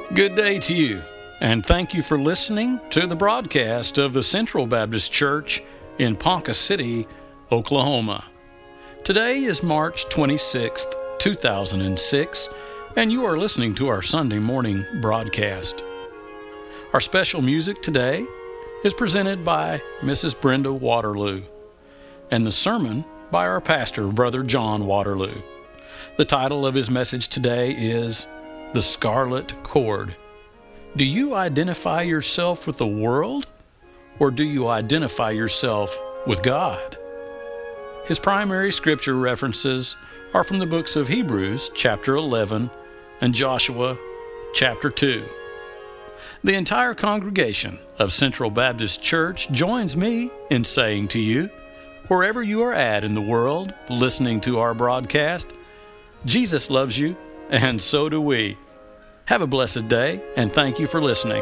Good day to you, and thank you for listening to the broadcast of the Central Baptist Church in Ponca City, Oklahoma. Today is March 26th, 2006, and you are listening to our Sunday morning broadcast. Our special music today is presented by Mrs. Brenda Waterloo, and the sermon by our pastor, Brother John Waterloo. The title of his message today is The Scarlet Cord. Do you identify yourself with the world, or do you identify yourself with God? His primary scripture references are from the books of Hebrews chapter 11 and Joshua chapter 2. The entire congregation of Central Baptist Church joins me in saying to you, wherever you are at in the world listening to our broadcast, Jesus loves you, and so do we. Have a blessed day, and thank you for listening.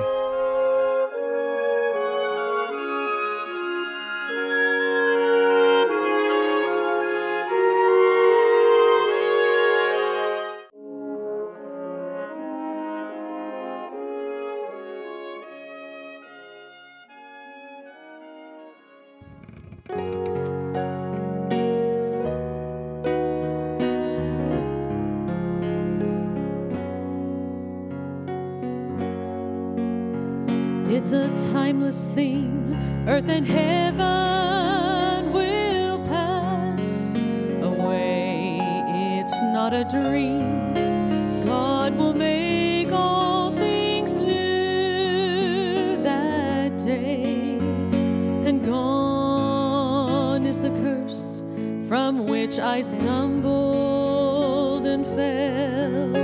It's a timeless thing, earth and heaven will pass away. It's not a dream, God will make all things new that day. And gone is the curse from which I stumbled and fell.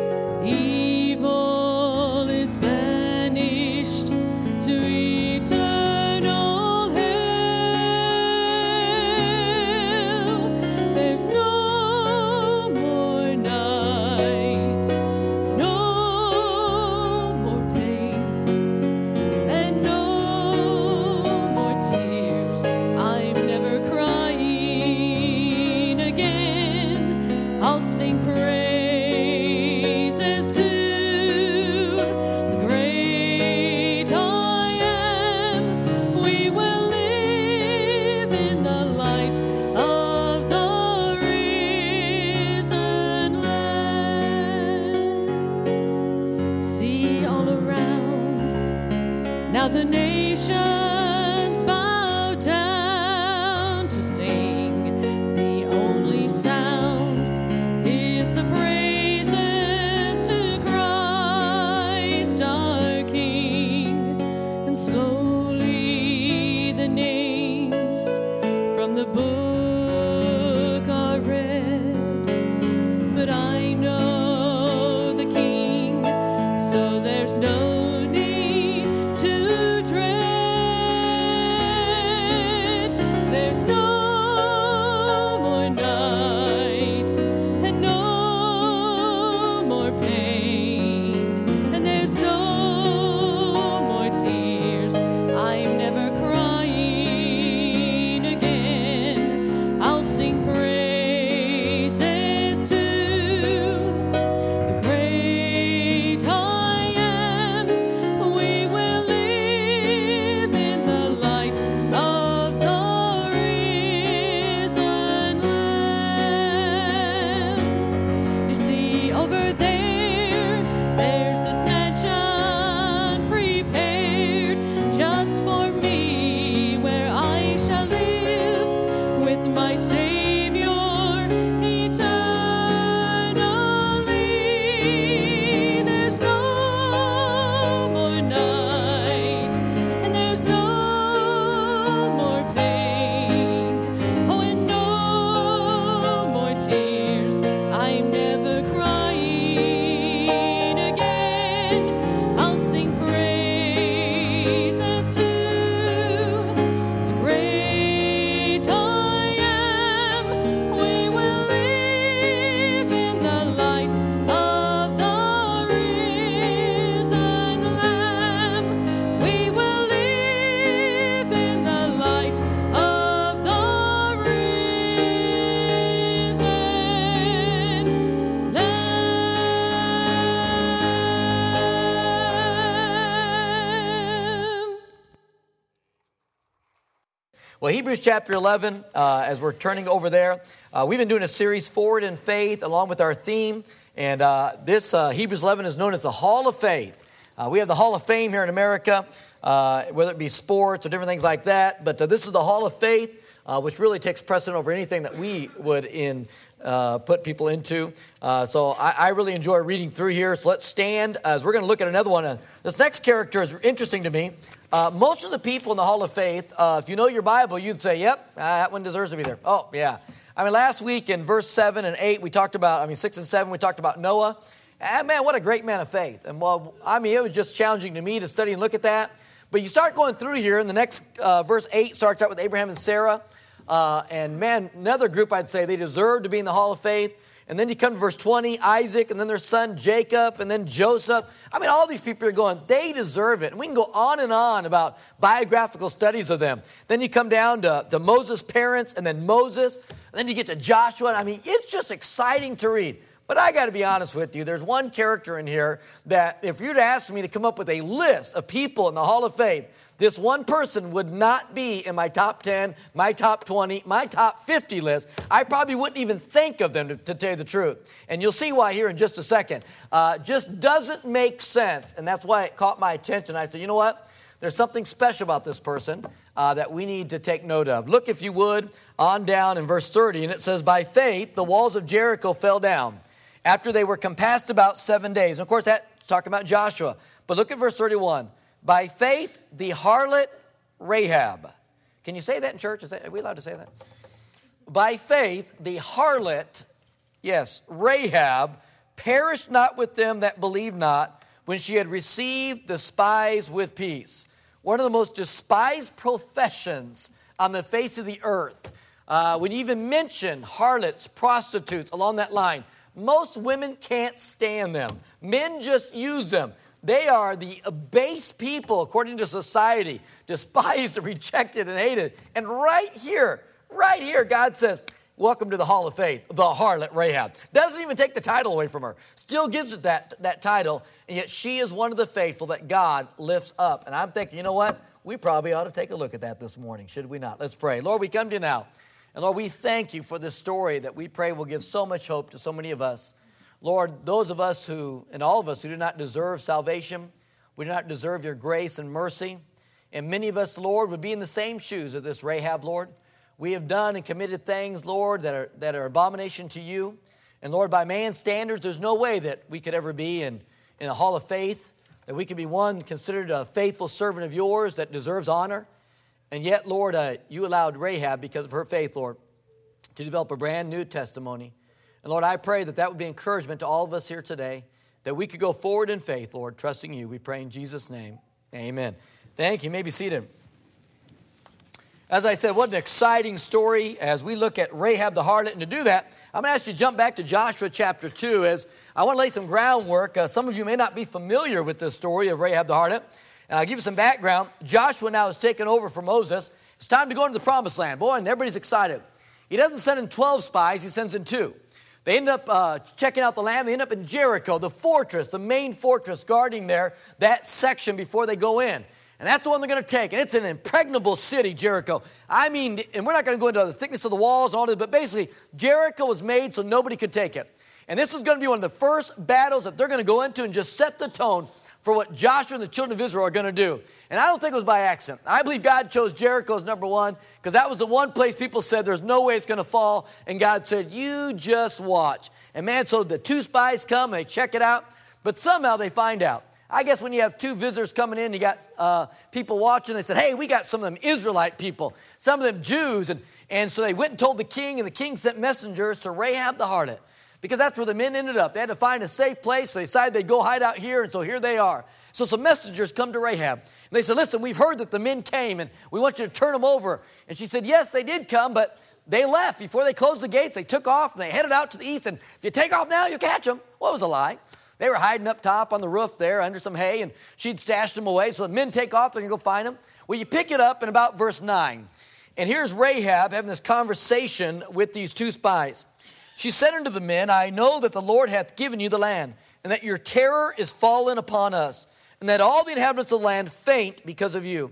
Evil is banished to eternal hell. There's no more night, no more pain, and no more tears. I'm never crying again. I'll sing praises to the great I am. We will live in the light of the risen Lamb. See all around, now the nations bow down to sing. The only sound is the praises to Christ our King. And slowly the names from the book are read. But I know the King, so there's no need to dread. There's no more night, and no more pain, and there's no more tears. I'm never crying again. I'll sing praises to the great I am. We will live in the light of the risen Lamb. You see over there's this mansion prepared just for me, where I shall live with my Savior eternally. There's no more night, and there's no more pain, oh, and no more tears. I'm never crying Well, Hebrews chapter 11, as we're turning over there, we've been doing a series, Forward in Faith, along with our theme. And this Hebrews 11 is known as the Hall of Faith. We have the Hall of Fame here in America, whether it be sports or different things like that. But this is the Hall of Faith, which really takes precedent over anything that we would put people into. So I really enjoy reading through here. So let's stand as we're going to look at another one. This next character is interesting to me. Most of the people in the Hall of Faith, if you know your Bible, you'd say, yep, that one deserves to be there. Oh, yeah. I mean, last week in verse 7 and 8, we talked about, 6 and 7, we talked about Noah. And man, what a great man of faith. And well, it was just challenging to me to study and look at that. But you start going through here, and the next verse 8 starts out with Abraham and Sarah. And man, another group I'd say they deserve to be in the Hall of Faith. And then you come to verse 20, Isaac, and then their son Jacob, and then Joseph. All these people are going, they deserve it. And we can go on and on about biographical studies of them. Then you come down to Moses' parents, and then Moses. And then you get to Joshua. It's just exciting to read. But I got to be honest with you, there's one character in here that if you'd asked me to come up with a list of people in the Hall of Faith, this one person would not be in my top 10, my top 20, my top 50 list. I probably wouldn't even think of them, to tell you the truth. And you'll see why here in just a second. Just doesn't make sense. And that's why it caught my attention. I said, you know what? There's something special about this person that we need to take note of. Look, if you would, on down in verse 30. And it says, by faith, the walls of Jericho fell down after they were compassed about 7 days. And of course, that's talking about Joshua. But look at verse 31. By faith, the harlot Rahab. Can you say that in church? Are we allowed to say that? By faith, the harlot, yes, Rahab, perished not with them that believed not, when she had received the spies with peace. One of the most despised professions on the face of the earth. When you even mention harlots, prostitutes, along that line, most women can't stand them. Men just use them. They are the abased people, according to society, despised, rejected, and hated. And right here, God says, welcome to the Hall of Faith, the harlot Rahab. Doesn't even take the title away from her. Still gives it that title, and yet she is one of the faithful that God lifts up. And I'm thinking, you know what? We probably ought to take a look at that this morning, should we not? Let's pray. Lord, we come to you now. And Lord, we thank you for this story that we pray will give so much hope to so many of us. Lord, those of us who, and all of us who do not deserve salvation, we do not deserve your grace and mercy. And many of us, Lord, would be in the same shoes of this Rahab, Lord. We have done and committed things, Lord, that are abomination to you. And Lord, by man's standards, there's no way that we could ever be in the Hall of Faith, that we could be one considered a faithful servant of yours that deserves honor. And yet, Lord, you allowed Rahab, because of her faith, Lord, to develop a brand new testimony. And Lord, I pray that would be encouragement to all of us here today, that we could go forward in faith, Lord, trusting you. We pray in Jesus' name. Amen. Thank you. You may be seated. As I said, what an exciting story as we look at Rahab the harlot. And to do that, I'm going to ask you to jump back to Joshua chapter 2 as I want to lay some groundwork. Some of you may not be familiar with this story of Rahab the harlot. And I'll give you some background. Joshua now has taken over for Moses. It's time to go into the promised land. Boy, and everybody's excited. He doesn't send in 12 spies. He sends in 2. They end up checking out the land. They end up in Jericho, the fortress, the main fortress guarding there, that section before they go in. And that's the one they're going to take. And it's an impregnable city, Jericho. And we're not going to go into the thickness of the walls and all this, but basically, Jericho was made so nobody could take it. And this is going to be one of the first battles that they're going to go into and just set the tone for what Joshua and the children of Israel are going to do. And I don't think it was by accident. I believe God chose Jericho as number one because that was the one place people said there's no way it's going to fall. And God said, you just watch. And man, so the 2 spies come and they check it out, but somehow they find out. I guess when you have 2 visitors coming in, you got people watching, they said, hey, we got some of them Israelite people, some of them Jews. And so they went and told the king, and the king sent messengers to Rahab the harlot. Because that's where the men ended up. They had to find a safe place, so they decided they'd go hide out here, and so here they are. So some messengers come to Rahab, and they said, listen, we've heard that the men came, and we want you to turn them over. And she said, yes, they did come, but they left. Before they closed the gates, they took off, and they headed out to the east, and if you take off now, you'll catch them. Well, it was a lie. They were hiding up top on the roof there under some hay, and she'd stashed them away, so the men take off, they're going to go find them. Well, you pick it up in about verse 9, and here's Rahab having this conversation with these 2 spies. She said unto the men, I know that the Lord hath given you the land, and that your terror is fallen upon us, and that all the inhabitants of the land faint because of you.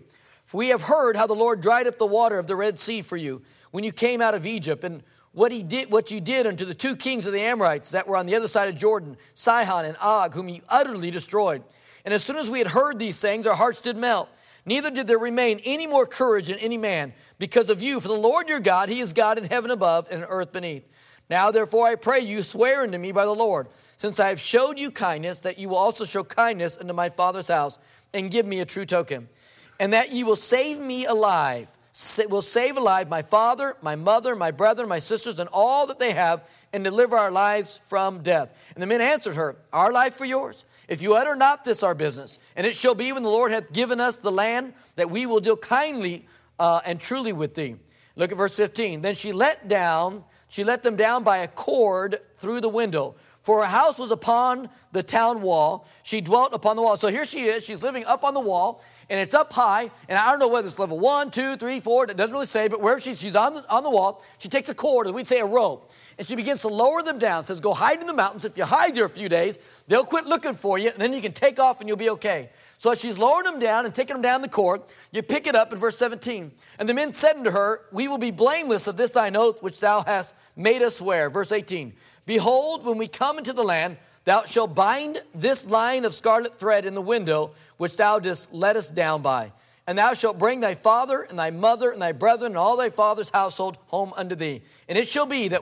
For we have heard how the Lord dried up the water of the Red Sea for you when you came out of Egypt, and what you did unto the two kings of the Amorites that were on the other side of Jordan, Sihon and Og, whom you utterly destroyed. And as soon as we had heard these things, our hearts did melt. Neither did there remain any more courage in any man because of you. For the Lord your God, he is God in heaven above and in earth beneath. Now therefore I pray you, swear unto me by the Lord, since I have showed you kindness, that you will also show kindness unto my father's house, and give me a true token. And that ye will save me alive, will save alive my father, my mother, my brethren, my sisters, and all that they have, and deliver our lives from death. And the men answered her, our life for yours. If you utter not this our business, and it shall be when the Lord hath given us the land, that we will deal kindly and truly with thee. Look at verse 15. Then she let them down by a cord through the window. For her house was upon the town wall. She dwelt upon the wall. So here she is. She's living up on the wall, and it's up high. And I don't know whether it's level 1, 2, 3, 4. It doesn't really say, but wherever she's on the wall, she takes a cord, or we'd say a rope, and she begins to lower them down. Says, go hide in the mountains. If you hide there a few days, they'll quit looking for you, and then you can take off and you'll be okay. So as she's lowering them down and taking them down the cord, you pick it up in verse 17. And the men said unto her, we will be blameless of this thine oath which thou hast made us swear. Verse 18. Behold, when we come into the land, thou shalt bind this line of scarlet thread in the window which thou didst let us down by. And thou shalt bring thy father and thy mother and thy brethren and all thy father's household home unto thee. And it shall be that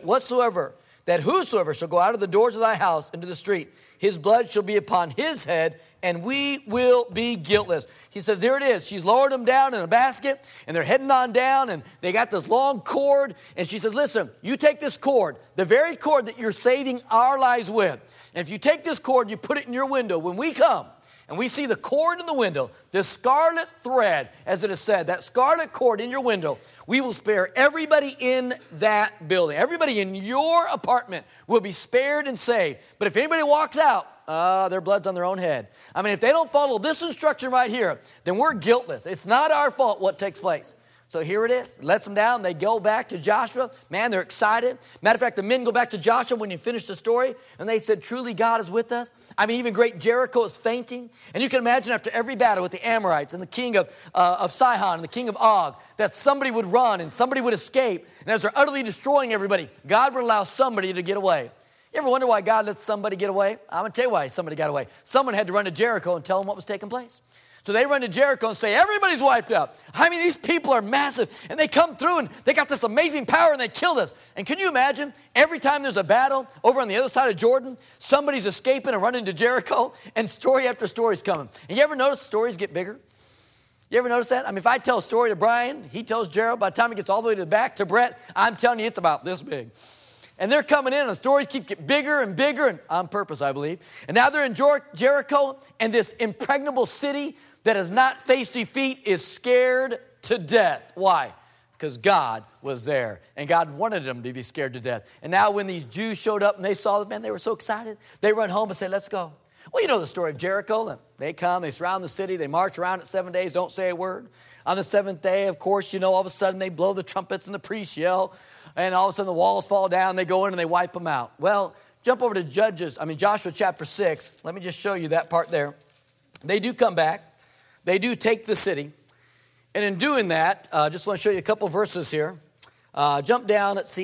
whosoever shall go out of the doors of thy house into the street, his blood shall be upon his head, and we will be guiltless. He says, there it is. She's lowered them down in a basket, and they're heading on down, and they got this long cord. And she says, listen, you take this cord, the very cord that you're saving our lives with. And if you take this cord, you put it in your window. When we come, and we see the cord in the window, the scarlet thread, as it is said, that scarlet cord in your window, we will spare everybody in that building. Everybody in your apartment will be spared and saved. But if anybody walks out, their blood's on their own head. I mean, if they don't follow this instruction right here, then we're guiltless. It's not our fault what takes place. So here it is. Lets them down. They go back to Joshua. Man, they're excited. Matter of fact, the men go back to Joshua when you finish the story, and they said, truly God is with us. I mean, even great Jericho is fainting. And you can imagine after every battle with the Amorites and the king of Sihon and the king of Og, that somebody would run and somebody would escape. And as they're utterly destroying everybody, God would allow somebody to get away. You ever wonder why God lets somebody get away? I'm going to tell you why somebody got away. Someone had to run to Jericho and tell them what was taking place. So they run to Jericho and say, everybody's wiped out. I mean, these people are massive. And they come through and they got this amazing power and they killed us. And can you imagine, every time there's a battle over on the other side of Jordan, somebody's escaping and running to Jericho, and story after story is coming. And you ever notice stories get bigger? You ever notice that? I mean, if I tell a story to Brian, he tells Gerald, by the time he gets all the way to the back to Brett, I'm telling you it's about this big. And they're coming in, and the stories keep getting bigger and bigger, and on purpose, I believe. And now they're in Jericho, and this impregnable city that has not faced defeat is scared to death. Why? Because God was there, and God wanted them to be scared to death. And now when these Jews showed up and they saw the man, they were so excited. They run home and say, let's go. Well, you know the story of Jericho. They come, they surround the city, they march around it 7 days, don't say a word. On the seventh day, of course, you know, all of a sudden they blow the trumpets and the priests yell, and all of a sudden the walls fall down, they go in and they wipe them out. Well, jump over to Joshua chapter 6. Let me just show you that part there. They do come back. They do take the city. And in doing that, just want to show you a couple verses here. Jump down, let's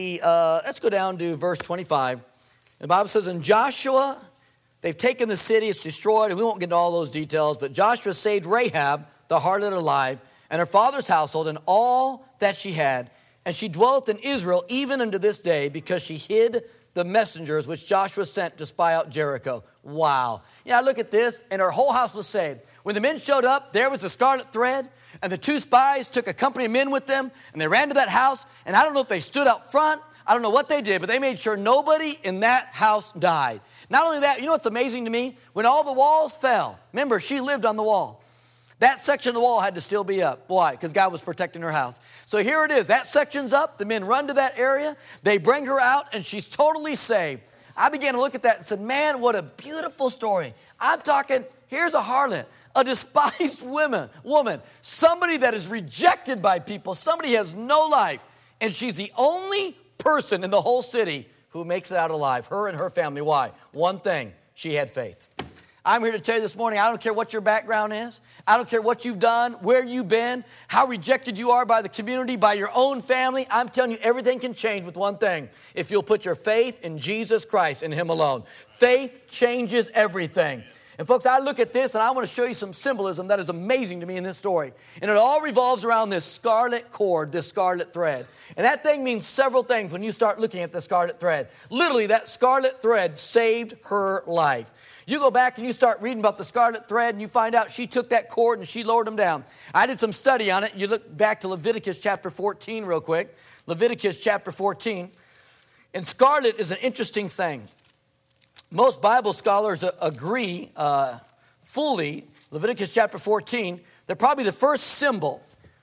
go down to verse 25. The Bible says, in Joshua, they've taken the city, it's destroyed, and we won't get into all those details, but Joshua saved Rahab, the harlot, alive, and her father's household, and all that she had. And she dwelleth in Israel even unto this day, because she hid the messengers which Joshua sent to spy out Jericho. Wow. Yeah, look at this, and her whole house was saved. When the men showed up, there was the scarlet thread, and the two spies took a company of men with them, and they ran to that house, and I don't know if they stood out front, I don't know what they did, but they made sure nobody in that house died. Not only that, you know what's amazing to me? When all the walls fell, remember, she lived on the wall. That section of the wall had to still be up. Why? Because God was protecting her house. So here it is. That section's up. The men run to that area. They bring her out, and she's totally saved. I began to look at that and said, man, what a beautiful story. I'm talking, here's a harlot, a despised woman, somebody that is rejected by people, somebody who has no life, and she's the only person in the whole city who makes it out alive, her and her family. Why? One thing, she had faith. I'm here to tell you this morning, I don't care what your background is. I don't care what you've done, where you've been, how rejected you are by the community, by your own family. I'm telling you, everything can change with one thing. If you'll put your faith in Jesus Christ and Him alone. Faith changes everything. And folks, I look at this and I want to show you some symbolism that is amazing to me in this story. And it all revolves around this scarlet cord, this scarlet thread. And that thing means several things when you start looking at the scarlet thread. Literally, that scarlet thread saved her life. You go back and you start reading about the scarlet thread and you find out she took that cord and she lowered them down. I did some study on it. You look back to Leviticus chapter 14 real quick. Leviticus chapter 14. And scarlet is an interesting thing. Most Bible scholars agree fully, Leviticus chapter 14, that probably the first symbol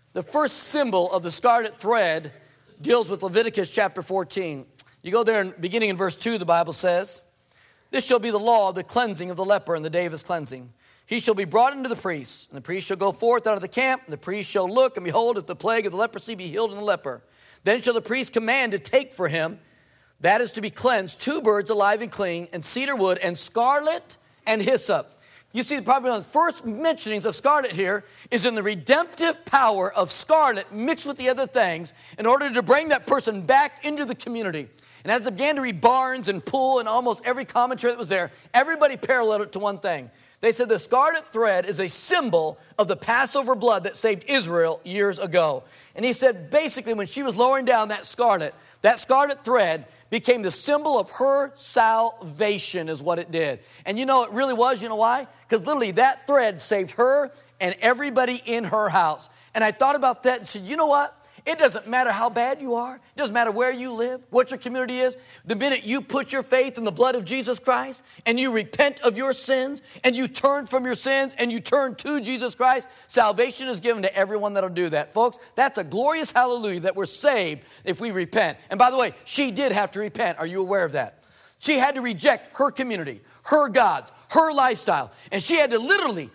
of the scarlet thread deals with Leviticus chapter 14. You go there, and beginning in verse 2, the Bible says, "This shall be the law of the cleansing of the leper in the day of his cleansing. He shall be brought into the priest, and the priest shall go forth out of the camp, and the priest shall look, and behold, if the plague of the leprosy be healed in the leper. Then shall the priest command to take for him, that is to be cleansed, 2 birds alive and clean, and cedar wood, and scarlet and hyssop." You see, probably one of the first mentionings of scarlet here is in the redemptive power of scarlet mixed with the other things in order to bring that person back into the community. And as I began to read Barnes and Poole and almost every commentary that was there, everybody paralleled it to one thing. They said the scarlet thread is a symbol of the Passover blood that saved Israel years ago. And he said basically when she was lowering down that scarlet thread became the symbol of her salvation is what it did. And you know it really was, you know why? Because literally that thread saved her and everybody in her house. And I thought about that and said, you know what? It doesn't matter how bad you are. It doesn't matter where you live, what your community is. The minute you put your faith in the blood of Jesus Christ and you repent of your sins and you turn from your sins and you turn to Jesus Christ, salvation is given to everyone that'll do that. Folks, that's a glorious hallelujah that we're saved if we repent. And by the way, she did have to repent. Are you aware of that? She had to reject her community, her gods, her lifestyle. And she had to literally,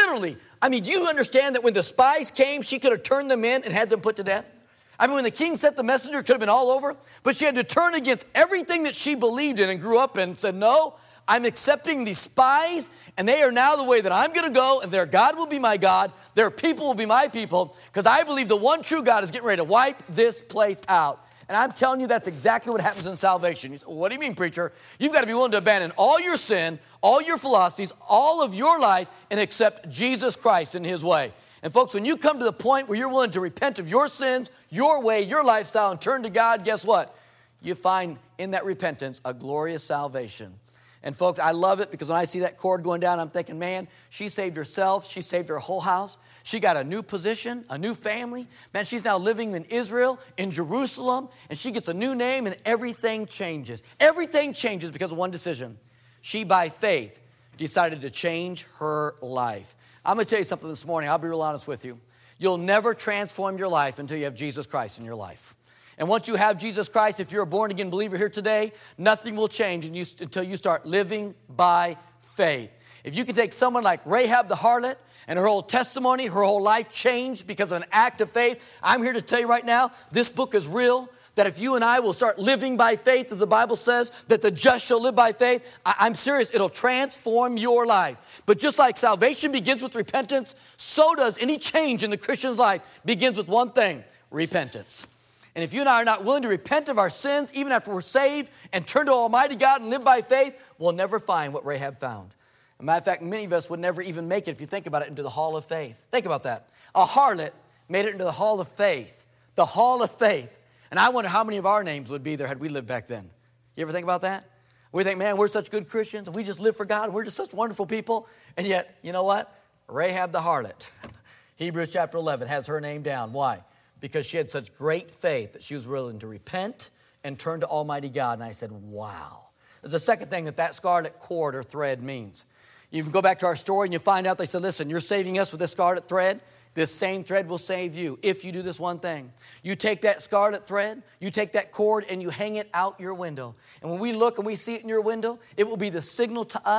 I mean, do you understand that when the spies came, she could have turned them in and had them put to death? I mean, when the king sent the messenger, it could have been all over. But she had to turn against everything that she believed in and grew up in and said, no, I'm accepting these spies, and they are now the way that I'm going to go, and their God will be my God, their people will be my people, because I believe the one true God is getting ready to wipe this place out. And I'm telling you, that's exactly what happens in salvation. You say, what do you mean, preacher? You've got to be willing to abandon all your sin, all your philosophies, all of your life, and accept Jesus Christ in His way. And folks, when you come to the point where you're willing to repent of your sins, your way, your lifestyle, and turn to God, guess what? You find in that repentance a glorious salvation. And folks, I love it because when I see that cord going down, I'm thinking, man, she saved herself. She saved her whole house. She got a new position, a new family. Man, she's now living in Israel, in Jerusalem, and she gets a new name, and everything changes. Everything changes because of one decision. She, by faith, decided to change her life. I'm going to tell you something this morning. I'll be real honest with you. You'll never transform your life until you have Jesus Christ in your life. And once you have Jesus Christ, if you're a born-again believer here today, nothing will change until you start living by faith. If you can take someone like Rahab the harlot and her whole testimony, her whole life changed because of an act of faith, I'm here to tell you right now, this book is real. That if you and I will start living by faith, as the Bible says, that the just shall live by faith, I'm serious, it'll transform your life. But just like salvation begins with repentance, so does any change in the Christian's life begins with one thing, repentance. And if you and I are not willing to repent of our sins, even after we're saved, and turn to Almighty God and live by faith, we'll never find what Rahab found. As a matter of fact, many of us would never even make it, if you think about it, into the hall of faith. Think about that. A harlot made it into the hall of faith. The hall of faith. And I wonder how many of our names would be there had we lived back then. You ever think about that? We think, man, we're such good Christians, and we just live for God, and we're just such wonderful people. And yet, you know what? Rahab the harlot, Hebrews chapter 11, has her name down. Why? Because she had such great faith that she was willing to repent and turn to Almighty God. And I said, wow. There's a second thing that scarlet cord or thread means. You can go back to our story, and you find out they said, listen, you're saving us with this scarlet thread. This same thread will save you if you do this one thing. You take that scarlet thread, you take that cord, and you hang it out your window. And when we look and we see it in your window, it will be the signal to us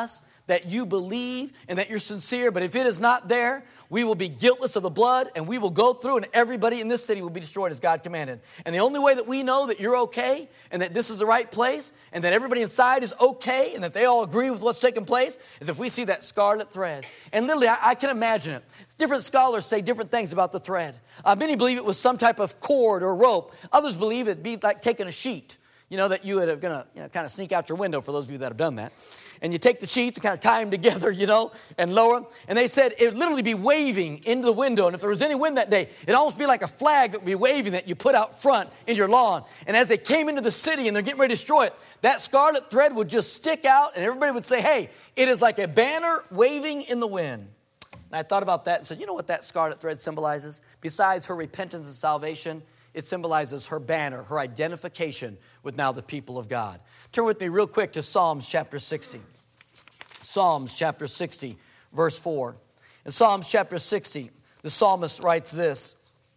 that you believe and that you're sincere. But if it is not there, we will be guiltless of the blood, and we will go through, and everybody in this city will be destroyed as God commanded. And the only way that we know that you're okay and that this is the right place and that everybody inside is okay and that they all agree with what's taking place is if we see that scarlet thread. And literally, I can imagine it. Different scholars say different things about the thread. Many believe it was some type of cord or rope. Others believe it'd be like taking a sheet, that you would have going to kind of sneak out your window for those of you that have done that. And you take the sheets and kind of tie them together, and lower them. And they said it would literally be waving into the window. And if there was any wind that day, it'd almost be like a flag that would be waving that you put out front in your lawn. And as they came into the city and they're getting ready to destroy it, that scarlet thread would just stick out and everybody would say, hey, it is like a banner waving in the wind. And I thought about that and said, you know what that scarlet thread symbolizes? Besides her repentance and salvation, it symbolizes her banner, her identification with now the people of God. Turn with me real quick to Psalms chapter 60. Psalms chapter 60, verse 4. In Psalms chapter 60, the psalmist writes this.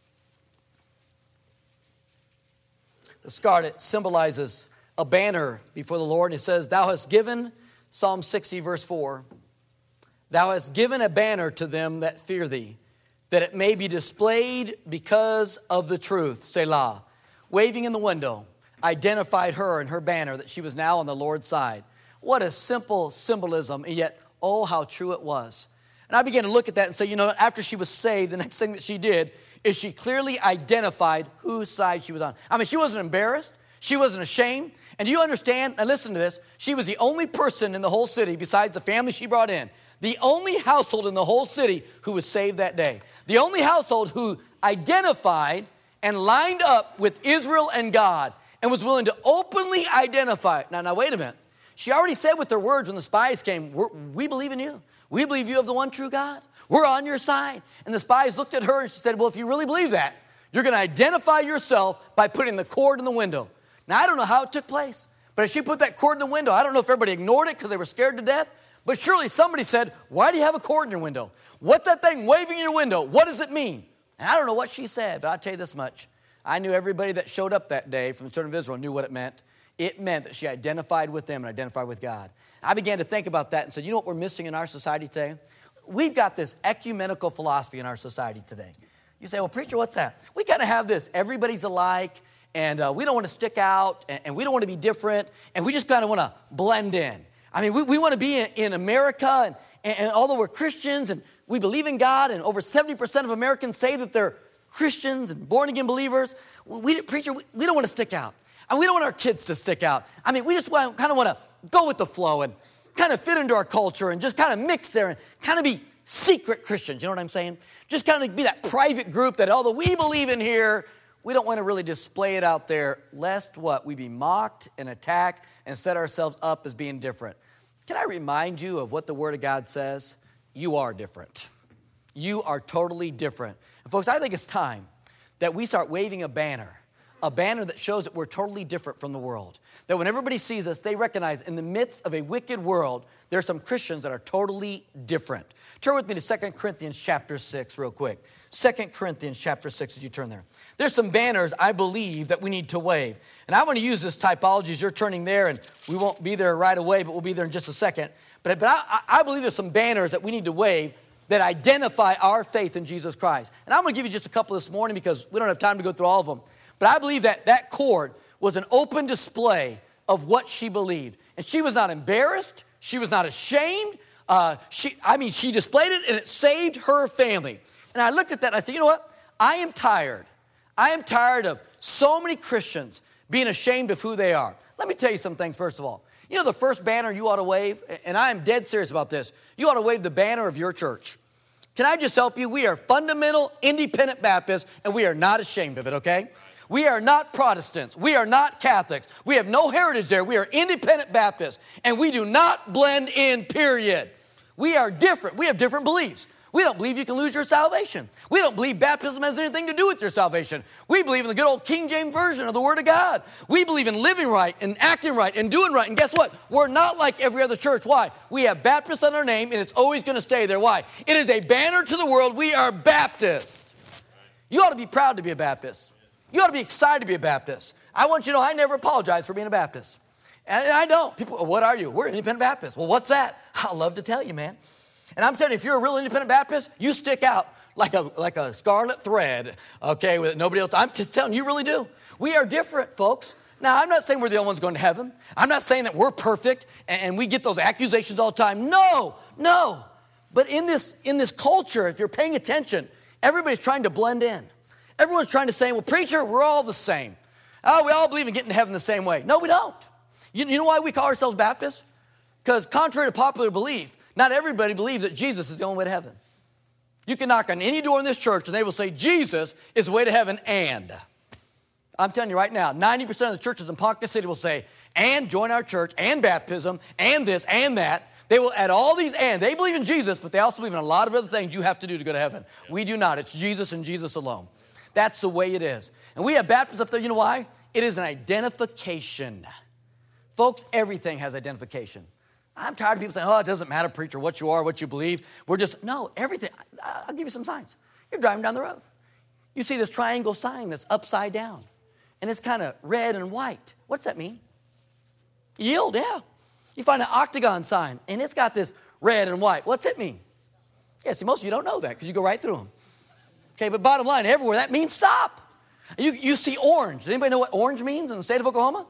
The scarlet symbolizes a banner before the Lord. And it says, thou hast given, Psalm 60, verse 4, thou hast given a banner to them that fear thee, that it may be displayed because of the truth. Selah. Waving in the window, identified her and her banner that she was now on the Lord's side. What a simple symbolism, and yet, oh, how true it was. And I began to look at that and say, after she was saved, the next thing that she did is she clearly identified whose side she was on. I mean, she wasn't embarrassed. She wasn't ashamed. And do you understand? And listen to this. She was the only person in the whole city, besides the family she brought in, the only household in the whole city who was saved that day. The only household who identified and lined up with Israel and God and was willing to openly identify. Now, wait a minute. She already said with her words when the spies came, we believe in you. We believe you have the one true God. We're on your side. And the spies looked at her and she said, well, if you really believe that, you're going to identify yourself by putting the cord in the window. Now, I don't know how it took place, but as she put that cord in the window, I don't know if everybody ignored it because they were scared to death, but surely somebody said, why do you have a cord in your window? What's that thing waving in your window? What does it mean? And I don't know what she said, but I'll tell you this much. I knew everybody that showed up that day from the children of Israel knew what it meant. It meant that she identified with them and identified with God. I began to think about that and said, you know what we're missing in our society today? We've got this ecumenical philosophy in our society today. You say, well, preacher, what's that? We kind of have this. Everybody's alike, and we don't want to stick out, and we don't want to be different, and we just kind of want to blend in. I mean, we want to be in America, and although we're Christians, and we believe in God, and over 70% of Americans say that they're Christians and born-again believers, preacher, we don't want to stick out. And we don't want our kids to stick out. I mean, we just kind of want to go with the flow and kind of fit into our culture and just kind of mix there and kind of be secret Christians. You know what I'm saying? Just kind of be that private group that although we believe in here, we don't want to really display it out there, lest what? We be mocked and attacked and set ourselves up as being different. Can I remind you of what the Word of God says? You are different. You are totally different. And folks, I think it's time that we start waving a banner that shows that we're totally different from the world. That when everybody sees us, they recognize in the midst of a wicked world, there are some Christians that are totally different. Turn with me to 2 Corinthians chapter 6 real quick. 2 Corinthians chapter 6 as you turn there. There's some banners I believe that we need to wave. And I want to use this typology as you're turning there, and we won't be there right away, but we'll be there in just a second. But I believe there's some banners that we need to wave that identify our faith in Jesus Christ. And I'm going to give you just a couple this morning because we don't have time to go through all of them. But I believe that cord was an open display of what she believed. And she was not embarrassed. She was not ashamed. She displayed it, and it saved her family. And I looked at that, and I said, you know what? I am tired. I am tired of so many Christians being ashamed of who they are. Let me tell you some things, first of all. You know the first banner you ought to wave, and I am dead serious about this, you ought to wave the banner of your church. Can I just help you? We are fundamental independent Baptists, and we are not ashamed of it, okay? We are not Protestants. We are not Catholics. We have no heritage there. We are independent Baptists, and we do not blend in, period. We are different. We have different beliefs. We don't believe you can lose your salvation. We don't believe baptism has anything to do with your salvation. We believe in the good old King James Version of the Word of God. We believe in living right and acting right and doing right. And guess what? We're not like every other church. Why? We have Baptist on our name, and it's always going to stay there. Why? It is a banner to the world. We are Baptists. You ought to be proud to be a Baptist. You ought to be excited to be a Baptist. I want you to know I never apologize for being a Baptist. And I don't. People, what are you? We're independent Baptists. Well, what's that? I'd love to tell you, man. And I'm telling you, if you're a real independent Baptist, you stick out like a scarlet thread, okay, with nobody else. I'm just telling you, you really do. We are different, folks. Now, I'm not saying we're the only ones going to heaven. I'm not saying that we're perfect and we get those accusations all the time. No. But in this culture, if you're paying attention, everybody's trying to blend in. Everyone's trying to say, well, preacher, we're all the same. Oh, we all believe in getting to heaven the same way. No, we don't. You know why we call ourselves Baptists? Because contrary to popular belief, not everybody believes that Jesus is the only way to heaven. You can knock on any door in this church and they will say, Jesus is the way to heaven and. I'm telling you right now, 90% of the churches in Ponca City will say, and join our church, and baptism, and this, and that. They will add all these and. They believe in Jesus, but they also believe in a lot of other things you have to do to go to heaven. We do not. It's Jesus and Jesus alone. That's the way it is. And we have Baptists up there. You know why? It is an identification. Folks, everything has identification. I'm tired of people saying, oh, it doesn't matter, preacher, what you are, what you believe. No, everything. I'll give you some signs. You're driving down the road. You see this triangle sign that's upside down. And it's kind of red and white. What's that mean? Yield, yeah. You find an octagon sign, and it's got this red and white. What's it mean? Yeah, see, most of you don't know that because you go right through them. Okay, but bottom line, everywhere, that means stop. You see orange. Does anybody know what orange means in the state of Oklahoma?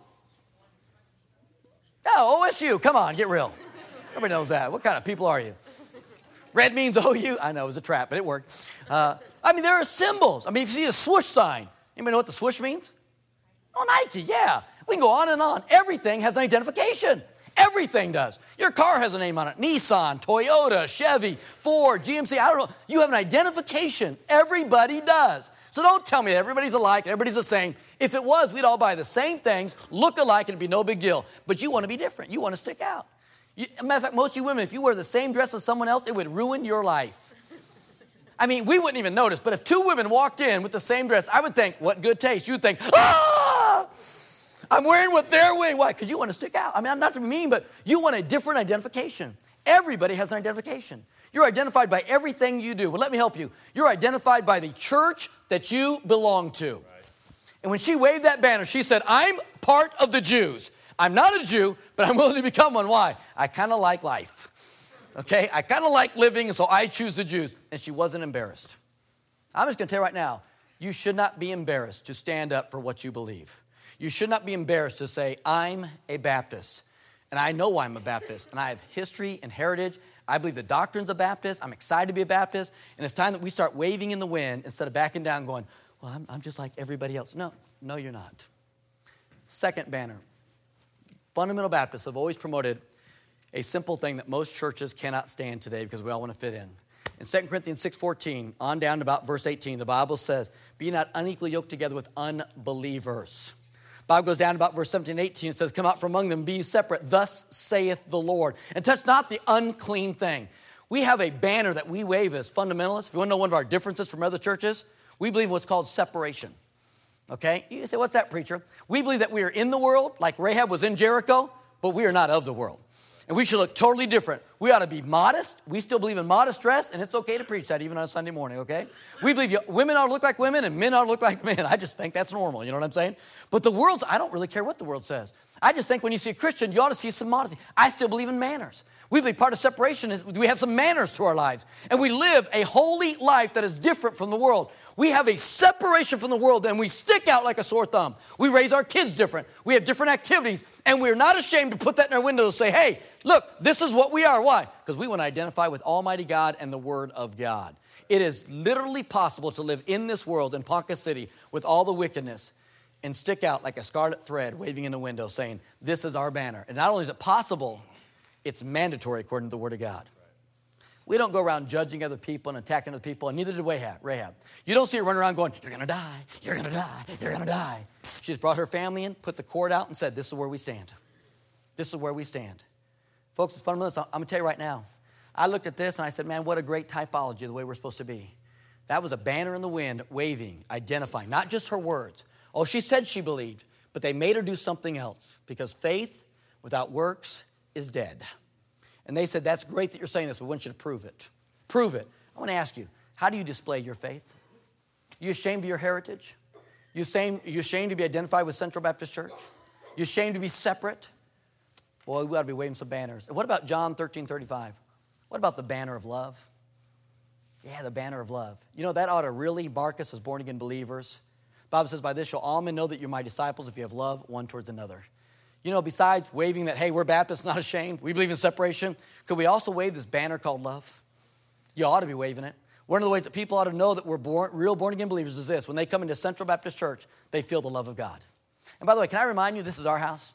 Oh, OSU. Come on, get real. Everybody knows that. What kind of people are you? Red means OU. I know, it was a trap, but it worked. There are symbols. If you see a swoosh sign, anybody know what the swoosh means? Oh, Nike, yeah. We can go on and on. Everything has an identification. Everything does. Your car has a name on it. Nissan, Toyota, Chevy, Ford, GMC, I don't know. You have an identification. Everybody does. So don't tell me everybody's alike, everybody's the same. If it was, we'd all buy the same things, look alike, and it'd be no big deal. But you want to be different. You want to stick out. Matter of fact, most of you women, if you wear the same dress as someone else, it would ruin your life. We wouldn't even notice, but if two women walked in with the same dress, I would think, what good taste. You'd think, I'm wearing what they're wearing. Why? Because you want to stick out. I'm not to be mean, but you want a different identification. Everybody has an identification. You're identified by everything you do. Well, let me help you. You're identified by the church that you belong to. Right. And when she waved that banner, she said, I'm part of the Jews. I'm not a Jew, but I'm willing to become one. Why? I kind of like life. Okay? I kind of like living, and so I choose the Jews. And she wasn't embarrassed. I'm just going to tell you right now, you should not be embarrassed to stand up for what you believe. You should not be embarrassed to say, I'm a Baptist. And I know I'm a Baptist. And I have history and heritage. I believe the doctrine's a Baptist. I'm excited to be a Baptist. And it's time that we start waving in the wind instead of backing down going, well, I'm just like everybody else. No, you're not. Second banner. Fundamental Baptists have always promoted a simple thing that most churches cannot stand today because we all want to fit in. In 2 Corinthians 6:14, on down to about verse 18, the Bible says, be not unequally yoked together with unbelievers. Bible goes down to about verse 17 and 18. It says, come out from among them, be ye separate. Thus saith the Lord. And touch not the unclean thing. We have a banner that we wave as fundamentalists. If you want to know one of our differences from other churches, we believe what's called separation. Okay? You say, what's that, preacher? We believe that we are in the world, like Rahab was in Jericho, but we are not of the world. And we should look totally different. We ought to be modest. We still believe in modest dress, and it's okay to preach that even on a Sunday morning, okay? We believe women ought to look like women and men ought to look like men. I just think that's normal, you know what I'm saying? But I don't really care what the world says. I just think when you see a Christian, you ought to see some modesty. I still believe in manners. We believe part of separation is we have some manners to our lives. And we live a holy life that is different from the world. We have a separation from the world and we stick out like a sore thumb. We raise our kids different. We have different activities. And we're not ashamed to put that in our window and say, hey, look, this is what we are. Why? Because we want to identify with Almighty God and the Word of God. It is literally possible to live in this world in Ponca City with all the wickedness and stick out like a scarlet thread waving in the window saying, this is our banner. And not only is it possible, it's mandatory according to the Word of God. We don't go around judging other people and attacking other people, and neither did Rahab. You don't see her running around going, you're going to die, you're going to die, you're going to die. She just brought her family in, put the cord out, and said, this is where we stand. This is where we stand. Folks, it's fundamental. I'm going to tell you right now. I looked at this, and I said, man, what a great typology of the way we're supposed to be. That was a banner in the wind, waving, identifying, not just her words. Oh, she said she believed, but they made her do something else because faith without works is dead. And they said, that's great that you're saying this, but we want you to prove it. Prove it. I want to ask you, how do you display your faith? You ashamed of your heritage? You ashamed to be identified with Central Baptist Church? You ashamed to be separate? Boy, we ought to be waving some banners. And what about John 13:35? What about the banner of love? Yeah, the banner of love. You know, that ought to really mark us as born-again believers. The Bible says, by this shall all men know that you're my disciples if you have love one towards another. You know, besides waving that, hey, we're Baptists, not ashamed, we believe in separation, could we also wave this banner called love? You ought to be waving it. One of the ways that people ought to know that we're real born-again believers is this. When they come into Central Baptist Church, they feel the love of God. And by the way, can I remind you, this is our house?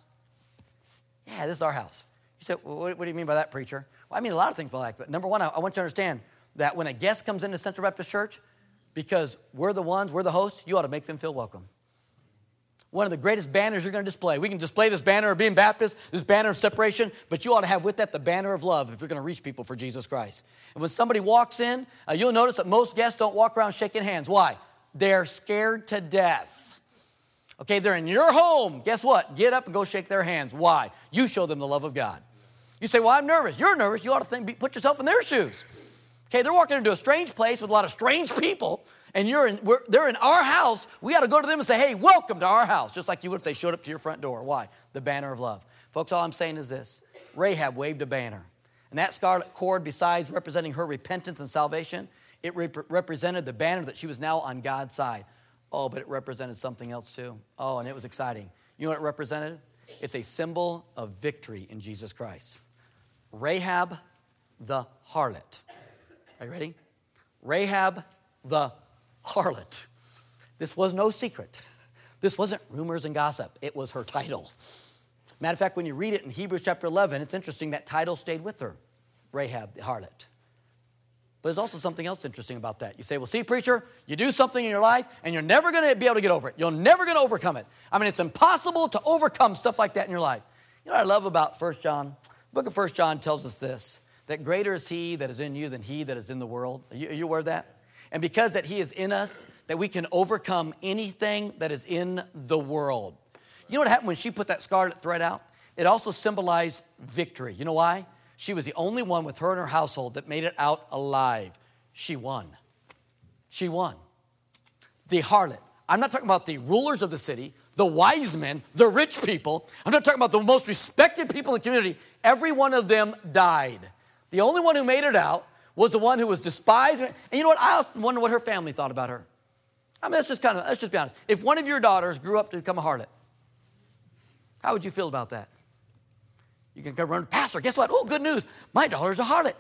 Yeah, this is our house. You say, well, what do you mean by that, preacher? Well, I mean a lot of things by that. But number one, I want you to understand that when a guest comes into Central Baptist Church, because we're the hosts, you ought to make them feel welcome. One of the greatest banners you're going to display. We can display this banner of being Baptist, this banner of separation, but you ought to have with that the banner of love if you're going to reach people for Jesus Christ. And when somebody walks in, you'll notice that most guests don't walk around shaking hands. Why? They're scared to death. Okay, they're in your home. Guess what? Get up and go shake their hands. Why? You show them the love of God. You say, well, I'm nervous. You're nervous. You ought to put yourself in their shoes. Okay, they're walking into a strange place with a lot of strange people, and they're in our house. We ought to go to them and say, hey, welcome to our house, just like you would if they showed up to your front door. Why? The banner of love. Folks, all I'm saying is this. Rahab waved a banner, and that scarlet cord, besides representing her repentance and salvation, it represented the banner that she was now on God's side. Oh, but it represented something else too. Oh, and it was exciting. You know what it represented? It's a symbol of victory in Jesus Christ. Rahab the harlot. Are you ready? Rahab the harlot. This was no secret. This wasn't rumors and gossip. It was her title. Matter of fact, when you read it in Hebrews chapter 11, it's interesting that title stayed with her, Rahab the harlot. But there's also something else interesting about that. You say, well, see, preacher, you do something in your life, and you're never going to be able to get over it. You're never going to overcome it. I mean, it's impossible to overcome stuff like that in your life. You know what I love about 1 John? The book of 1 John tells us this, that greater is he that is in you than he that is in the world. Are you aware of that? And because that he is in us, that we can overcome anything that is in the world. You know what happened when she put that scarlet thread out? It also symbolized victory. You know why? She was the only one with her and her household that made it out alive. She won. She won. The harlot. I'm not talking about the rulers of the city, the wise men, the rich people. I'm not talking about the most respected people in the community. Every one of them died. The only one who made it out was the one who was despised. And you know what? I often wonder what her family thought about her. I mean, let's just be honest. If one of your daughters grew up to become a harlot, how would you feel about that? You can come run, Pastor, guess what? Oh, good news. My daughter's a harlot.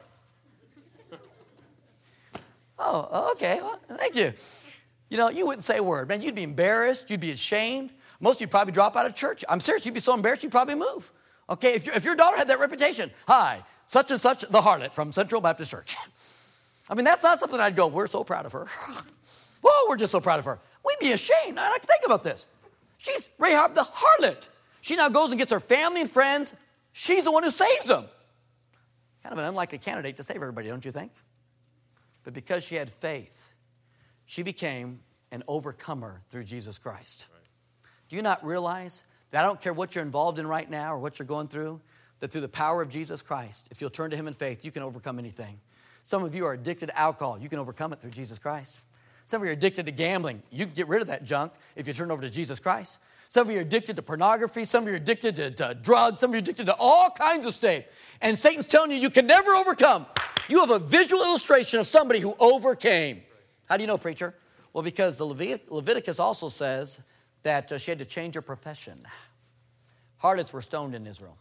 Oh, okay. Well, thank you. You know, you wouldn't say a word. Man, you'd be embarrassed. You'd be ashamed. Most of you probably drop out of church. I'm serious. You'd be so embarrassed, you'd probably move. Okay, if your daughter had that reputation, hi, such and such, the harlot from Central Baptist Church. I mean, that's not something I'd go, we're so proud of her. Whoa, we're just so proud of her. We'd be ashamed. I like to think about this. She's Rahab the harlot. She now goes and gets her family and friends. She's the one who saves them. Kind of an unlikely candidate to save everybody, don't you think? But because she had faith, she became an overcomer through Jesus Christ. Right. Do you not realize that I don't care what you're involved in right now or what you're going through, that through the power of Jesus Christ, if you'll turn to him in faith, you can overcome anything. Some of you are addicted to alcohol. You can overcome it through Jesus Christ. Some of you are addicted to gambling. You can get rid of that junk if you turn over to Jesus Christ. Some of you are addicted to pornography. Some of you are addicted to drugs. Some of you are addicted to all kinds of stuff. And Satan's telling you can never overcome. You have a visual illustration of somebody who overcame. How do you know, preacher? Well, because the Leviticus also says that she had to change her profession. Harlots were stoned in Israel.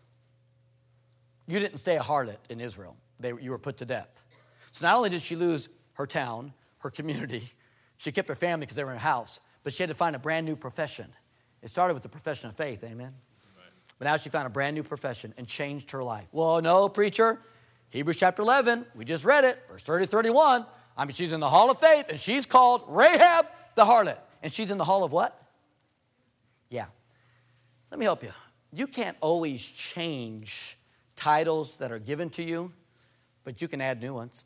You didn't stay a harlot in Israel. You were put to death. So not only did she lose her town, her community, she kept her family because they were in her house, but she had to find a brand new profession. It started with the profession of faith, amen? Right. But now she found a brand new profession and changed her life. Well, no, preacher. Hebrews chapter 11, we just read it, verse 30, 31. I mean, she's in the hall of faith, and she's called Rahab the harlot. And she's in the hall of what? Yeah. Let me help you. You can't always change titles that are given to you, but you can add new ones.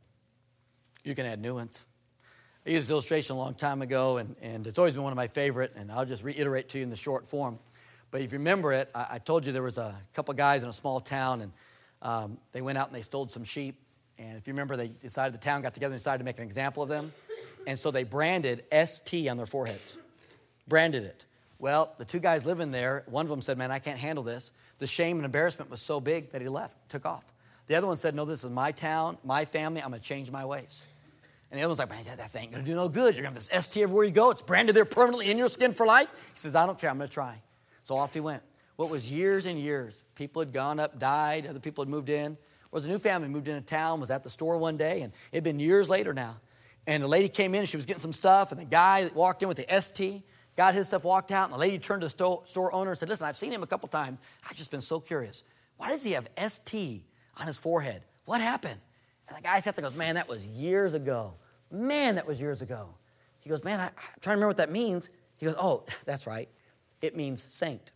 You can add new ones. I used this illustration a long time ago, and it's always been one of my favorite, and I'll just reiterate to you in the short form. But if you remember it, I told you there was a couple guys in a small town, and they went out and they stole some sheep. And if you remember, the town got together and decided to make an example of them. And so they branded ST on their foreheads. Branded it. Well, the two guys living there, one of them said, man, I can't handle this. The shame and embarrassment was so big that he left, took off. The other one said, no, this is my town, my family, I'm going to change my ways. And the other one's like, man, that ain't going to do no good. You're going to have this ST everywhere you go. It's branded there permanently in your skin for life. He says, I don't care. I'm going to try. So off he went. What was years and years, people had gone up, died, other people had moved in. There was a new family moved into town, was at the store one day, and it had been years later now. And the lady came in, and she was getting some stuff, and the guy that walked in with the ST got his stuff, walked out, and the lady turned to the store owner and said, listen, I've seen him a couple times. I've just been so curious. Why does he have ST on his forehead? What happened? And the guy sat there and goes, man, that was years ago. Man, that was years ago. He goes, man, I'm trying to remember what that means. He goes, oh, that's right. It means saint.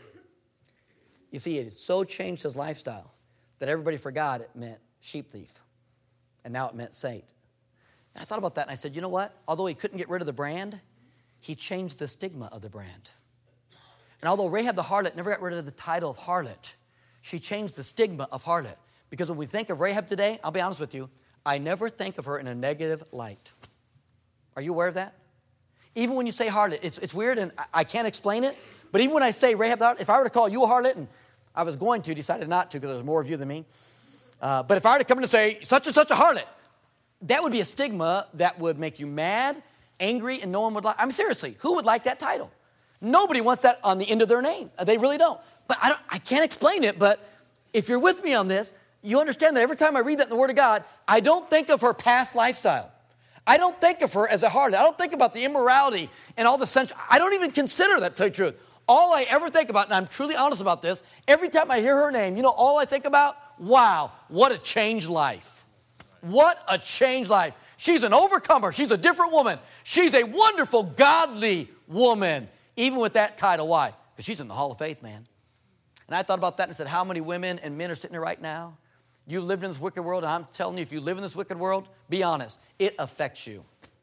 You see, it so changed his lifestyle that everybody forgot it meant sheep thief. And now it meant saint. And I thought about that and I said, you know what? Although he couldn't get rid of the brand, he changed the stigma of the brand. And although Rahab the harlot never got rid of the title of harlot, she changed the stigma of harlot. Because when we think of Rahab today, I'll be honest with you, I never think of her in a negative light. Are you aware of that? Even when you say harlot, it's weird and I can't explain it, but even when I say Rahab the harlot, if I were to call you a harlot, and I was going to, decided not to because there's more of you than me, but if I were to come in and say such and such a harlot, that would be a stigma that would make you mad, angry, and no one would like. I mean, seriously, who would like that title? Nobody wants that on the end of their name. They really don't. But I can't explain it, but if you're with me on this, you understand that every time I read that in the Word of God, I don't think of her past lifestyle. I don't think of her as a harlot. I don't think about the immorality and all the sensual. I don't even consider that, to tell you the truth. All I ever think about, and I'm truly honest about this, every time I hear her name, you know all I think about? Wow, what a changed life. What a changed life. She's an overcomer. She's a different woman. She's a wonderful, godly woman, even with that title. Why? Because she's in the Hall of Faith, man. And I thought about that and said, how many women and men are sitting here right now? You've lived in this wicked world, and I'm telling you, if you live in this wicked world, be honest, it affects you.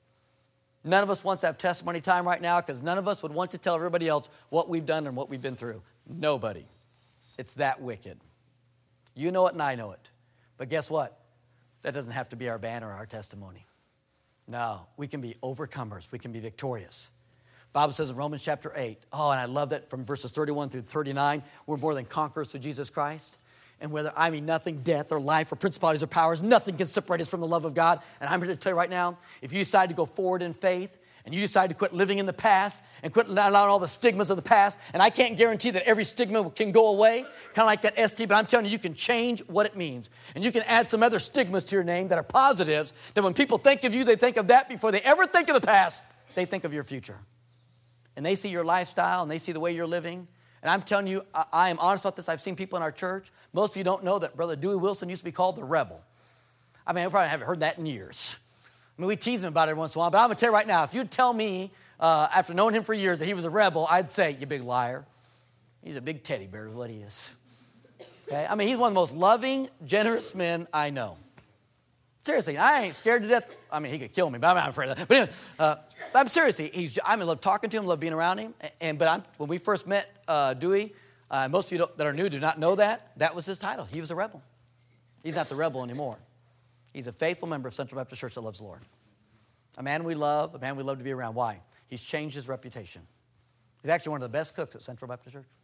None of us wants to have testimony time right now because none of us would want to tell everybody else what we've done and what we've been through. Nobody. It's that wicked. You know it and I know it. But guess what? That doesn't have to be our banner or our testimony. No, we can be overcomers. We can be victorious. Bible says in Romans chapter 8, and I love that from verses 31 through 39, we're more than conquerors through Jesus Christ. And whether nothing, death or life or principalities or powers, nothing can separate us from the love of God. And I'm here to tell you right now, if you decide to go forward in faith and you decide to quit living in the past and quit allowing all the stigmas of the past, and I can't guarantee that every stigma can go away, kind of like that ST, but I'm telling you, you can change what it means. And you can add some other stigmas to your name that are positives, that when people think of you, they think of that before they ever think of the past, they think of your future. And they see your lifestyle and they see the way you're living. And I'm telling you, I am honest about this. I've seen people in our church. Most of you don't know that Brother Dewey Wilson used to be called the Rebel. I mean, I probably haven't heard that in years. I mean, we tease him about it every once in a while. But I'm going to tell you right now, if you'd tell me, after knowing him for years, that he was a rebel, I'd say, you big liar. He's a big teddy bear is what he is. Okay? I mean, he's one of the most loving, generous men I know. Seriously, I ain't scared to death. I mean, he could kill me, but I'm not afraid of that. But anyway, I'm seriously, I love talking to him, love being around him. When we first met Dewey, most of you that are new do not know that. That was his title. He was a rebel. He's not the rebel anymore. He's a faithful member of Central Baptist Church that loves the Lord. A man we love to be around. Why? He's changed his reputation. He's actually one of the best cooks at Central Baptist Church.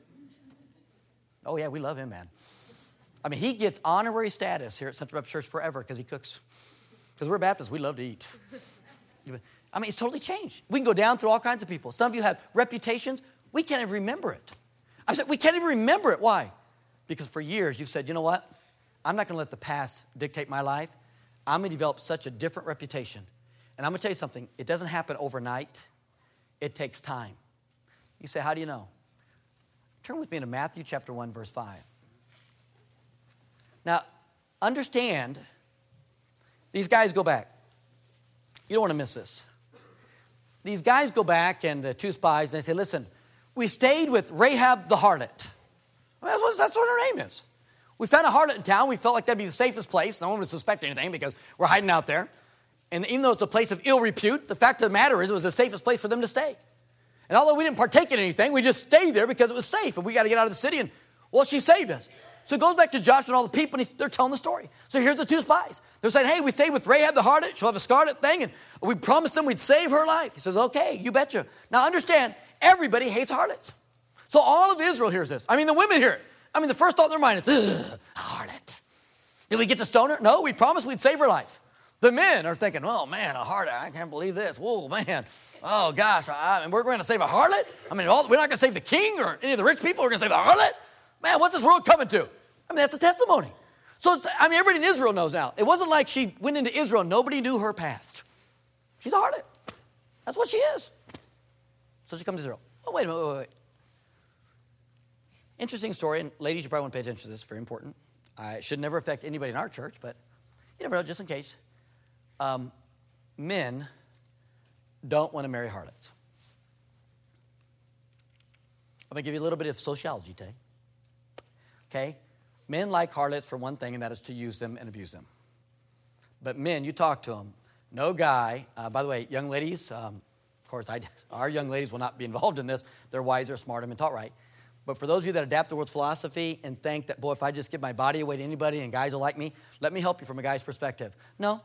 Oh, yeah, we love him, man. I mean, he gets honorary status here at Central Baptist Church forever because he cooks. Because we're Baptists, we love to eat. I mean, it's totally changed. We can go down through all kinds of people. Some of you have reputations. We can't even remember it. I said, we can't even remember it. Why? Because for years you've said, you know what? I'm not going to let the past dictate my life. I'm going to develop such a different reputation. And I'm going to tell you something. It doesn't happen overnight. It takes time. You say, how do you know? Turn with me to Matthew chapter 1, verse 5. Now, understand, these guys go back. You don't want to miss this. These guys go back, and the two spies, and they say, listen, we stayed with Rahab the harlot. Well, that's what her name is. We found a harlot in town. We felt like that'd be the safest place. No one would suspect anything because we're hiding out there. And even though it's a place of ill repute, the fact of the matter is it was the safest place for them to stay. And although we didn't partake in anything, we just stayed there because it was safe. And we got to get out of the city. And, well, she saved us. So it goes back to Joshua and all the people, and they're telling the story. So here's the two spies. They're saying, hey, we stayed with Rahab the harlot. She'll have a scarlet thing, and we promised them we'd save her life. He says, okay, you betcha. Now understand, everybody hates harlots. So all of Israel hears this. I mean, the women hear it. I mean, the first thought in their mind is, ugh, a harlot. Did we get to stone her? No, we promised we'd save her life. The men are thinking, oh, man, a harlot. I can't believe this. Whoa, man. Oh, gosh. And we're going to save a harlot? I mean, we're not going to save the king or any of the rich people. We're going to save the harlot? Man, what's this world coming to? I mean, that's a testimony. So, everybody in Israel knows now. It wasn't like she went into Israel and nobody knew her past. She's a harlot. That's what she is. So she comes to Israel. Oh, wait a minute, wait. Interesting story, and ladies, you probably want to pay attention to this. Very important. It should never affect anybody in our church, but you never know, just in case. Men don't want to marry harlots. I'm going to give you a little bit of sociology today. Okay? Men like harlots for one thing, and that is to use them and abuse them. But men, you talk to them. No guy, by the way, young ladies, of course, our young ladies will not be involved in this. They're wiser, smarter, and taught right. But for those of you that adapt the world's philosophy and think that, boy, if I just give my body away to anybody and guys will like me, let me help you from a guy's perspective. No.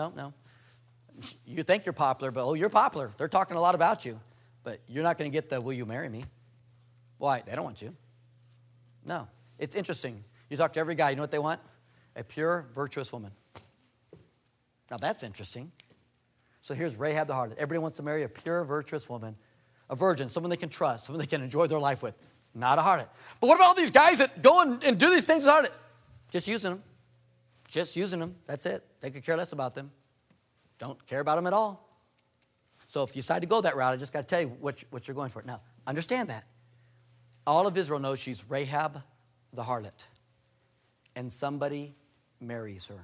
You think you're popular, but, you're popular. They're talking a lot about you. But you're not going to get the, will you marry me? Why? They don't want you. No. It's interesting. You talk to every guy, you know what they want? A pure, virtuous woman. Now, that's interesting. So here's Rahab the harlot. Everybody wants to marry a pure, virtuous woman, a virgin, someone they can trust, someone they can enjoy their life with. Not a harlot. But what about all these guys that go and do these things with harlot? Just using them. Just using them. That's it. They could care less about them. Don't care about them at all. So if you decide to go that route, I just got to tell you what you're going for. Now, understand that. All of Israel knows she's Rahab the harlot. And somebody marries her.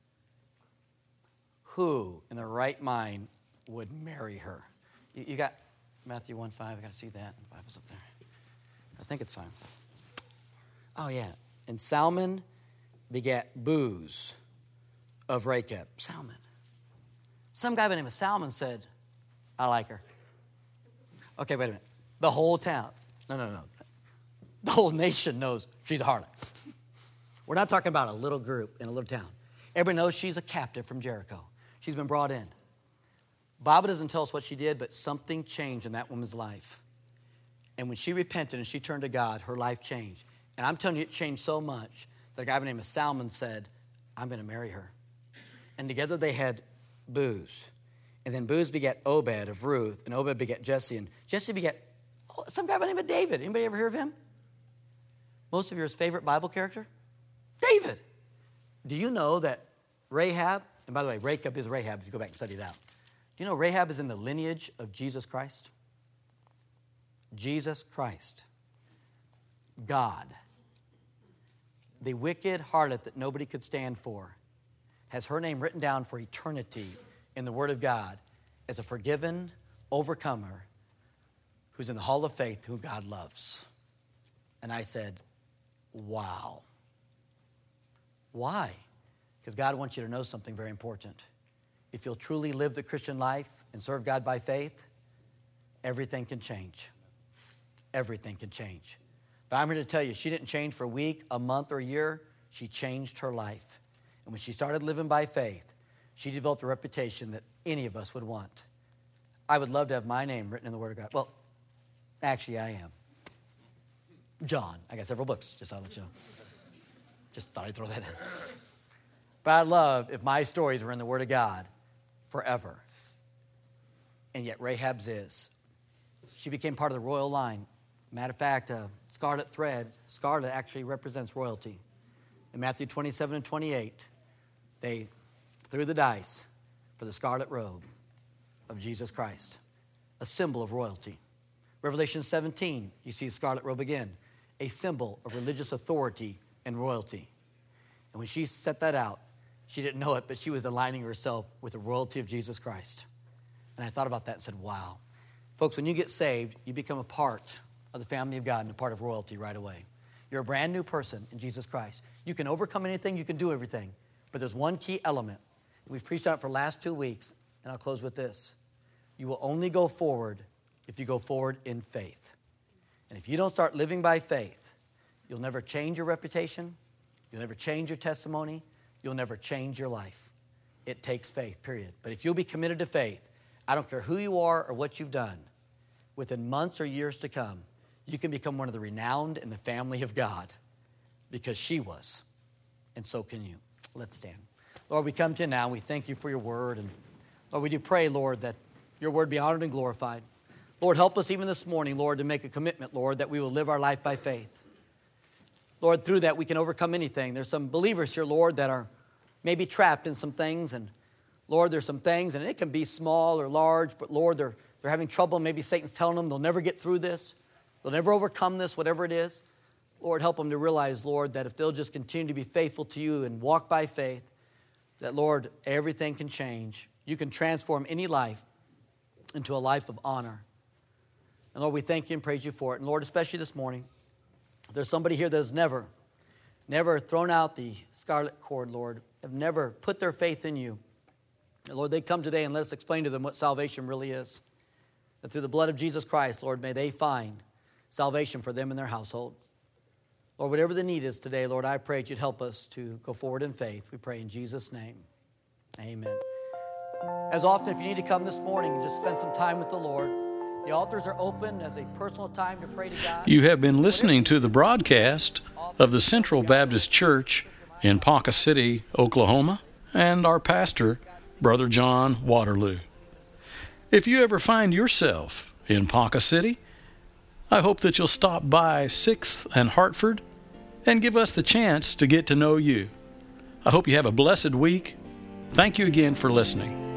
Who in their right mind would marry her? You got Matthew 1:5. I got to see that. The Bible's up there. I think it's fine. Oh, yeah. And Salmon begat Booz of Rachab. Salmon. Some guy by the name of Salmon said, I like her. Okay, wait a minute. The whole town. No. The whole nation knows she's a harlot. We're not talking about a little group in a little town. Everybody knows she's a captive from Jericho. She's been brought in. Bible doesn't tell us what she did, but something changed in that woman's life. And when she repented and she turned to God, her life changed. And I'm telling you, it changed so much that a guy by the name of Salmon said, I'm going to marry her. And together they had Booz. And then Booz begat Obed of Ruth, and Obed begat Jesse. And Jesse begat some guy by the name of David. Anybody ever hear of him? Most of your favorite Bible character? David. Do you know that Rahab, and by the way, Rahab is Rahab if you go back and study it out. Do you know Rahab is in the lineage of Jesus Christ? Jesus Christ. God. The wicked harlot that nobody could stand for has her name written down for eternity in the Word of God as a forgiven overcomer who's in the hall of faith, who God loves. And I said, wow. Why? Because God wants you to know something very important. If you'll truly live the Christian life and serve God by faith, everything can change. Everything can change. But I'm here to tell you, she didn't change for a week, a month, or a year. She changed her life. And when she started living by faith, she developed a reputation that any of us would want. I would love to have my name written in the Word of God. Well, actually, I am. John. I got several books, just I'll let you know. Just thought I'd throw that in. But I'd love if my stories were in the Word of God forever. And yet Rahab's is. She became part of the royal line. Matter of fact, scarlet thread, scarlet actually represents royalty. In Matthew 27 and 28, they threw the dice for the scarlet robe of Jesus Christ, a symbol of royalty. Revelation 17, you see the scarlet robe again, a symbol of religious authority and royalty. And when she set that out, she didn't know it, but she was aligning herself with the royalty of Jesus Christ. And I thought about that and said, wow. Folks, when you get saved, you become a part of the family of God and a part of royalty right away. You're a brand new person in Jesus Christ. You can overcome anything, you can do everything. But there's one key element. We've preached on it for the last 2 weeks, and I'll close with this. You will only go forward if you go forward in faith. And if you don't start living by faith, you'll never change your reputation, you'll never change your testimony, you'll never change your life. It takes faith, period. But if you'll be committed to faith, I don't care who you are or what you've done, within months or years to come, you can become one of the renowned in the family of God because she was, and so can you. Let's stand. Lord, we come to you now, and we thank you for your word. And Lord, we do pray, Lord, that your word be honored and glorified. Lord, help us even this morning, Lord, to make a commitment, Lord, that we will live our life by faith. Lord, through that we can overcome anything. There's some believers here, Lord, that are maybe trapped in some things. And Lord, there's some things, and it can be small or large, but Lord, they're having trouble. Maybe Satan's telling them they'll never get through this. They'll never overcome this, whatever it is. Lord, help them to realize, Lord, that if they'll just continue to be faithful to you and walk by faith, that, Lord, everything can change. You can transform any life into a life of honor. And Lord, we thank you and praise you for it. And Lord, especially this morning, if there's somebody here that has never thrown out the scarlet cord, Lord, have never put their faith in you, and Lord, they come today and let us explain to them what salvation really is. That through the blood of Jesus Christ, Lord, may they find salvation for them and their household. Lord, whatever the need is today, Lord, I pray that you'd help us to go forward in faith. We pray in Jesus' name. Amen. As often, if you need to come this morning and just spend some time with the Lord, the altars are open as a personal time to pray to God. You have been listening to the broadcast of the Central Baptist Church in Ponca City, Oklahoma, and our pastor, Brother John Waterloo. If you ever find yourself in Ponca City, I hope that you'll stop by 6th and Hartford and give us the chance to get to know you. I hope you have a blessed week. Thank you again for listening.